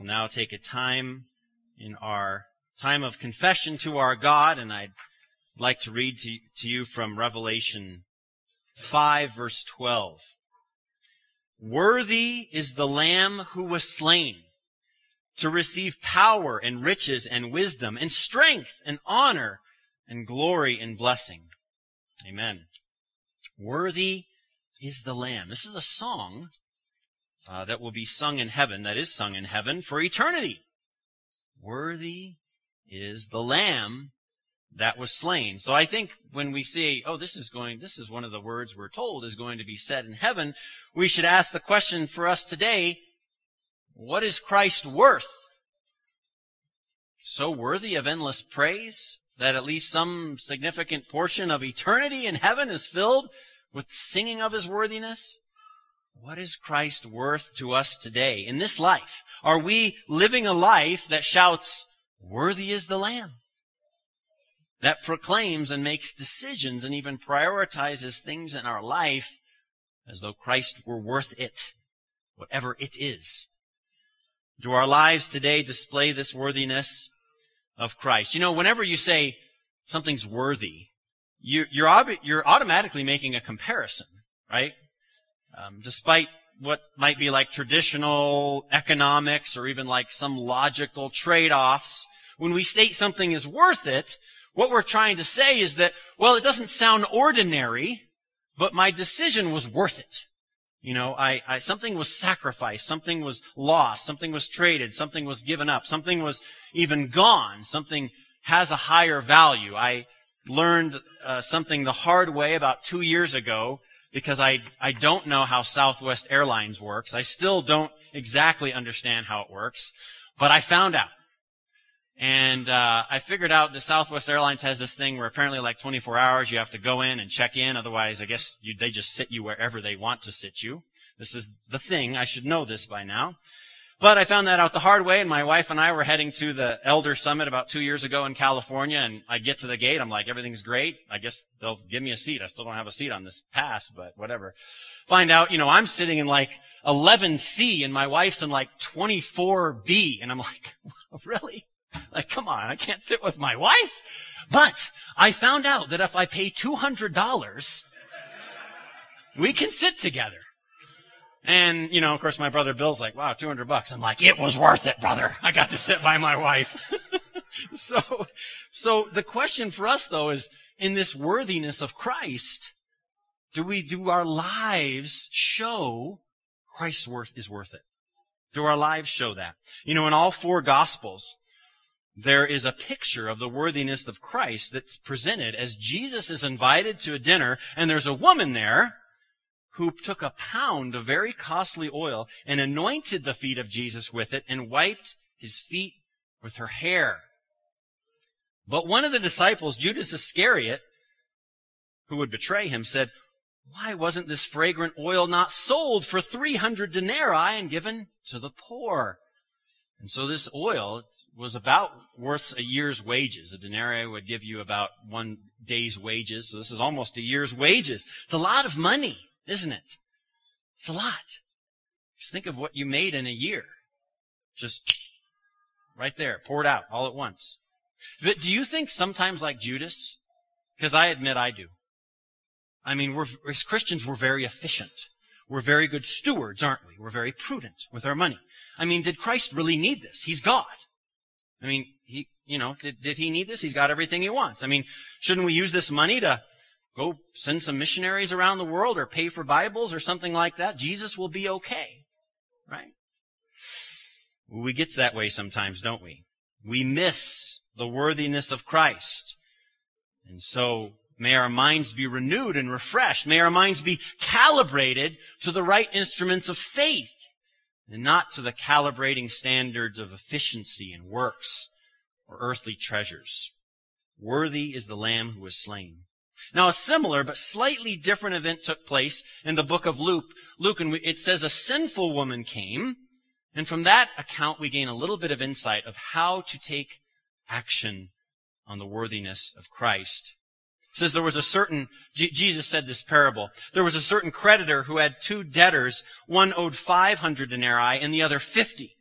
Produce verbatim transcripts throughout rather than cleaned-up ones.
We'll now take a time in our time of confession to our God, and I'd like to read to, to you from Revelation five, verse twelve. Worthy is the Lamb who was slain to receive power and riches and wisdom and strength and honor and glory and blessing. Amen. Worthy is the Lamb. This is a song uh, that will be sung in heaven, that is sung in heaven for eternity. Worthy is the Lamb that was slain. So I think when we say, oh, this is going, this is one of the words we're told is going to be said in heaven, we should ask the question for us today, what is Christ worth? So worthy of endless praise that at least some significant portion of eternity in heaven is filled with singing of His worthiness? What is Christ worth to us today in this life? Are we living a life that shouts, worthy is the Lamb? That proclaims and makes decisions and even prioritizes things in our life as though Christ were worth it, whatever it is. Do our lives today display this worthiness of Christ? You know, whenever you say something's worthy, you, you're, ob- you're automatically making a comparison, right? Um, despite what might be like traditional economics or even like some logical trade-offs, when we state something is worth it, what we're trying to say is that, well, it doesn't sound ordinary, but my decision was worth it. You know, I, I, something was sacrificed, something was lost, something was traded, something was given up, something was even gone, something has a higher value. I learned uh, something the hard way about two years ago because I, I don't know how Southwest Airlines works. I still don't exactly understand how it works, but I found out. And uh I figured out that Southwest Airlines has this thing where apparently like twenty-four hours you have to go in and check in. Otherwise, I guess you, they just sit you wherever they want to sit you. This is the thing. I should know this by now. But I found that out the hard way, and my wife and I were heading to the Elder Summit about two years ago in California, and I get to the gate. I'm like, everything's great. I guess they'll give me a seat. I still don't have a seat on this pass, but whatever. Find out, you know, I'm sitting in like eleven C, and my wife's in like twenty-four B, and I'm like, really? Like, come on, I can't sit with my wife. But I found out that if I pay two hundred dollars, we can sit together. And, you know, of course, my brother Bill's like, wow, two hundred bucks. I'm like, it was worth it, brother. I got to sit by my wife. so, so the question for us, though, is in this worthiness of Christ, do we, do our lives show Christ's worth is worth it? Do our lives show that? You know, in all four Gospels, there is a picture of the worthiness of Christ that's presented as Jesus is invited to a dinner, and there's a woman there who took a pound of very costly oil and anointed the feet of Jesus with it and wiped His feet with her hair. But one of the disciples, Judas Iscariot, who would betray Him, said, why wasn't this fragrant oil not sold for three hundred denarii and given to the poor? And so this oil was about worth a year's wages. A denarii would give you about one day's wages. So this is almost a year's wages. It's a lot of money, isn't it? It's a lot. Just think of what you made in a year. Just right there, poured out all at once. But do you think sometimes like Judas? Because I admit I do. I mean, we're, as Christians, we're very efficient. We're very good stewards, aren't we? We're very prudent with our money. I mean, did Christ really need this? He's God. I mean, he, you know, did, did He need this? He's got everything He wants. I mean, shouldn't we use this money to go send some missionaries around the world or pay for Bibles or something like that? Jesus will be okay, right? We get that way sometimes, don't we? We miss the worthiness of Christ. And so, may our minds be renewed and refreshed. May our minds be calibrated to the right instruments of faith, and not to the calibrating standards of efficiency and works or earthly treasures. Worthy is the Lamb who was slain. Now, a similar but slightly different event took place in the book of Luke. Luke, and it says a sinful woman came, and from that account we gain a little bit of insight of how to take action on the worthiness of Christ. It says there was a certain, G- Jesus said this parable, there was a certain creditor who had two debtors. One owed five hundred denarii and the other fifty.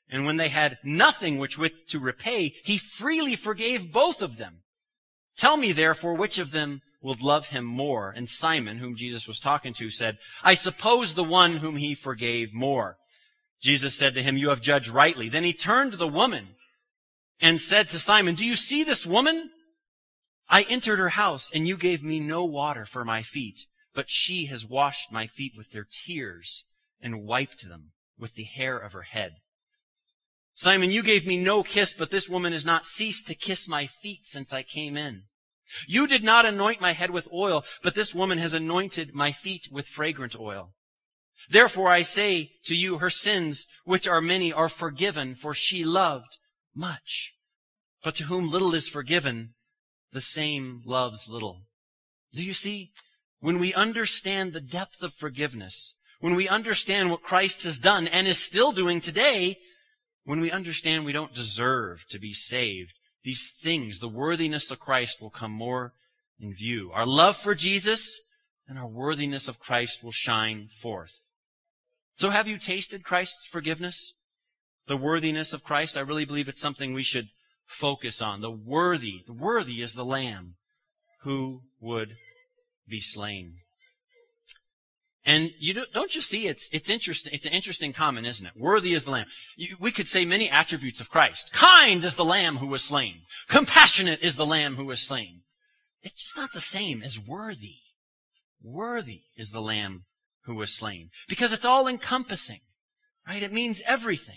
And when they had nothing which with to repay, he freely forgave both of them. Tell me, therefore, which of them will love him more? And Simon, whom Jesus was talking to, said, I suppose the one whom he forgave more. Jesus said to him, you have judged rightly. Then he turned to the woman and said to Simon, do you see this woman? I entered her house, and you gave me no water for my feet, but she has washed my feet with her tears and wiped them with the hair of her head. Simon, you gave me no kiss, but this woman has not ceased to kiss my feet since I came in. You did not anoint my head with oil, but this woman has anointed my feet with fragrant oil. Therefore I say to you, her sins, which are many, are forgiven, for she loved much. But to whom little is forgiven, the same loves little. Do you see? When we understand the depth of forgiveness, when we understand what Christ has done and is still doing today, when we understand we don't deserve to be saved, these things, the worthiness of Christ, will come more in view. Our love for Jesus and our worthiness of Christ will shine forth. So have you tasted Christ's forgiveness? The worthiness of Christ? I really believe it's something we should focus on. The worthy, the worthy is the Lamb who would be slain. And you don't, don't you see, it's, it's interesting, it's an interesting comment, isn't it? Worthy is the Lamb. You, we could say many attributes of Christ. Kind is the Lamb who was slain. Compassionate is the Lamb who was slain. It's just not the same as worthy. Worthy is the Lamb who was slain. Because it's all encompassing, right? It means everything.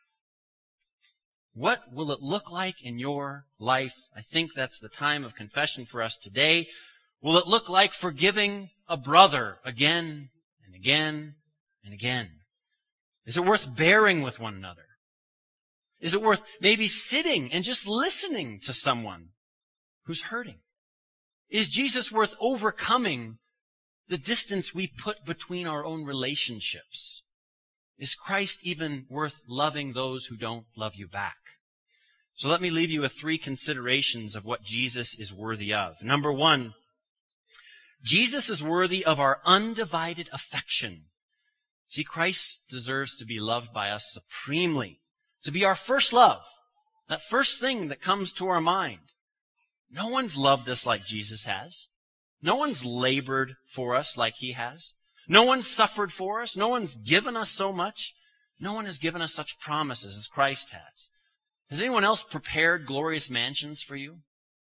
What will it look like in your life? I think that's the time of confession for us today. Will it look like forgiving a brother again and again and again? Is it worth bearing with one another? Is it worth maybe sitting and just listening to someone who's hurting? Is Jesus worth overcoming the distance we put between our own relationships? Is Christ even worth loving those who don't love you back? So let me leave you with three considerations of what Jesus is worthy of. Number one, Jesus is worthy of our undivided affection. See, Christ deserves to be loved by us supremely, to be our first love, that first thing that comes to our mind. No one's loved us like Jesus has. No one's labored for us like he has. No one's suffered for us. No one's given us so much. No one has given us such promises as Christ has. Has anyone else prepared glorious mansions for you?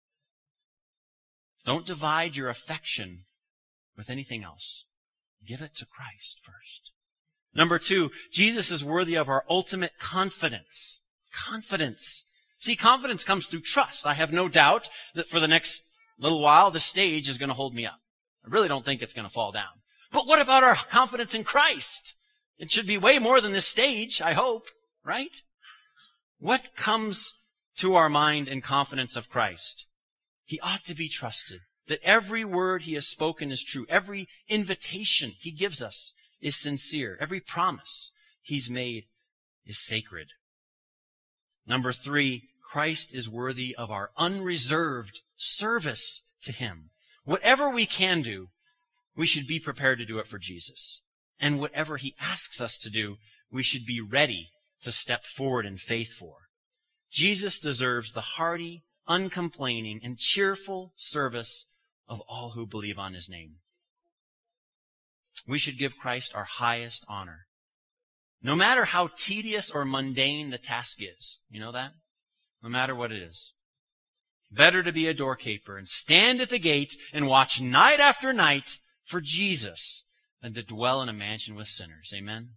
Don't divide your affection with anything else. Give it to Christ first. Number two, Jesus is worthy of our ultimate confidence. Confidence. See, confidence comes through trust. I have no doubt that for the next little while, the stage is going to hold me up. I really don't think it's going to fall down. But what about our confidence in Christ? It should be way more than this stage, I hope, right? What comes to our mind in confidence of Christ? He ought to be trusted. That every word he has spoken is true. Every invitation he gives us is sincere. Every promise he's made is sacred. Number three, Christ is worthy of our unreserved service to him. Whatever we can do, we should be prepared to do it for Jesus. And whatever he asks us to do, we should be ready to step forward in faith for. Jesus deserves the hearty, uncomplaining, and cheerful service of all who believe on his name. We should give Christ our highest honor. No matter how tedious or mundane the task is. You know that? No matter what it is. Better to be a doorkeeper and stand at the gate and watch night after night for Jesus than to dwell in a mansion with sinners. Amen?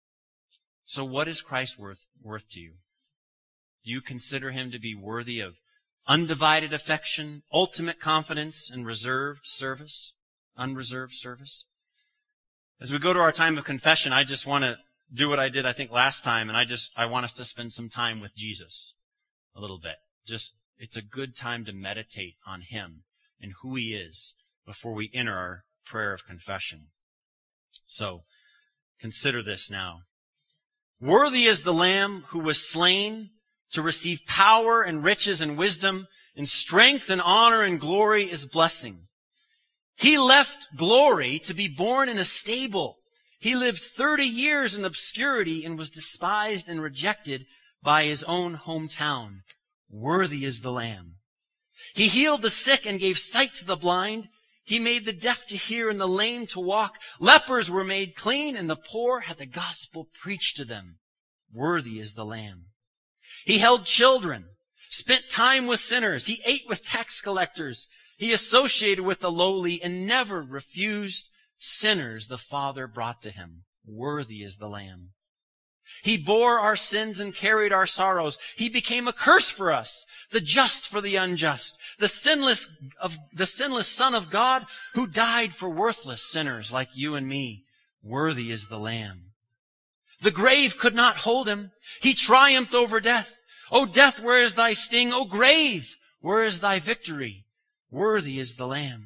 So what is Christ worth, worth to you? Do you consider him to be worthy of undivided affection, ultimate confidence, and reserved service? Unreserved service? As we go to our time of confession, I just want to do what I did, I think, last time, and I just, I want us to spend some time with Jesus a little bit. Just, it's a good time to meditate on him and who he is before we enter our prayer of confession. So, consider this now. Worthy is the Lamb who was slain to receive power and riches and wisdom and strength and honor and glory is blessing. He left glory to be born in a stable He lived thirty years in obscurity and was despised and rejected by his own hometown. Worthy is the Lamb. He healed the sick and gave sight to the blind. He made the deaf to hear and the lame to walk. Lepers were made clean and the poor had the gospel preached to them. Worthy is the Lamb. He held children, spent time with sinners. He ate with tax collectors. He associated with the lowly and never refused sinners the Father brought to him. Worthy is the Lamb. He bore our sins and carried our sorrows. He became a curse for us, the just for the unjust, the sinless of the sinless Son of God who died for worthless sinners like you and me. Worthy is the Lamb. The grave could not hold him. He triumphed over death. O death, where is thy sting? O grave, where is thy victory? Worthy is the Lamb.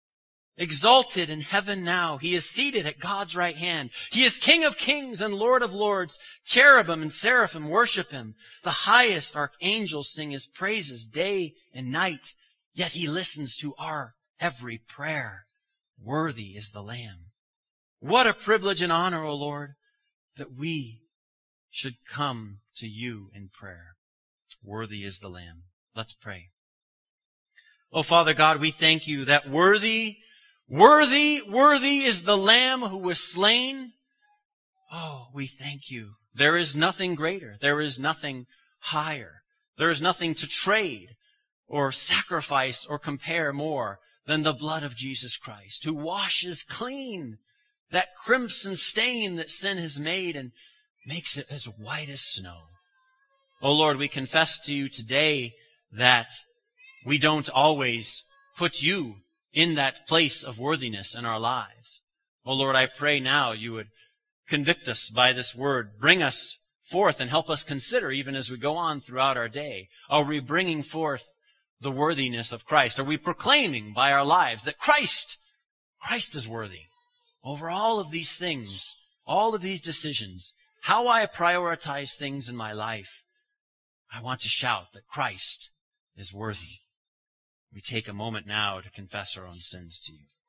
Exalted in heaven now, he is seated at God's right hand. He is King of kings and Lord of lords. Cherubim and seraphim worship him. The highest archangels sing his praises day and night. Yet he listens to our every prayer. Worthy is the Lamb. What a privilege and honor, O Lord, that we should come to you in prayer. Worthy is the Lamb. Let's pray. Oh, Father God, we thank you that worthy Worthy, worthy is the Lamb who was slain. Oh, we thank you. There is nothing greater. There is nothing higher. There is nothing to trade or sacrifice or compare more than the blood of Jesus Christ, who washes clean that crimson stain that sin has made and makes it as white as snow. Oh Lord, we confess to you today that we don't always put you in that place of worthiness in our lives. Oh Lord, I pray now you would convict us by this word. Bring us forth and help us consider even as we go on throughout our day. Are we bringing forth the worthiness of Christ? Are we proclaiming by our lives that Christ, Christ is worthy over all of these things, all of these decisions, how I prioritize things in my life? I want to shout that Christ is worthy. We take a moment now to confess our own sins to you.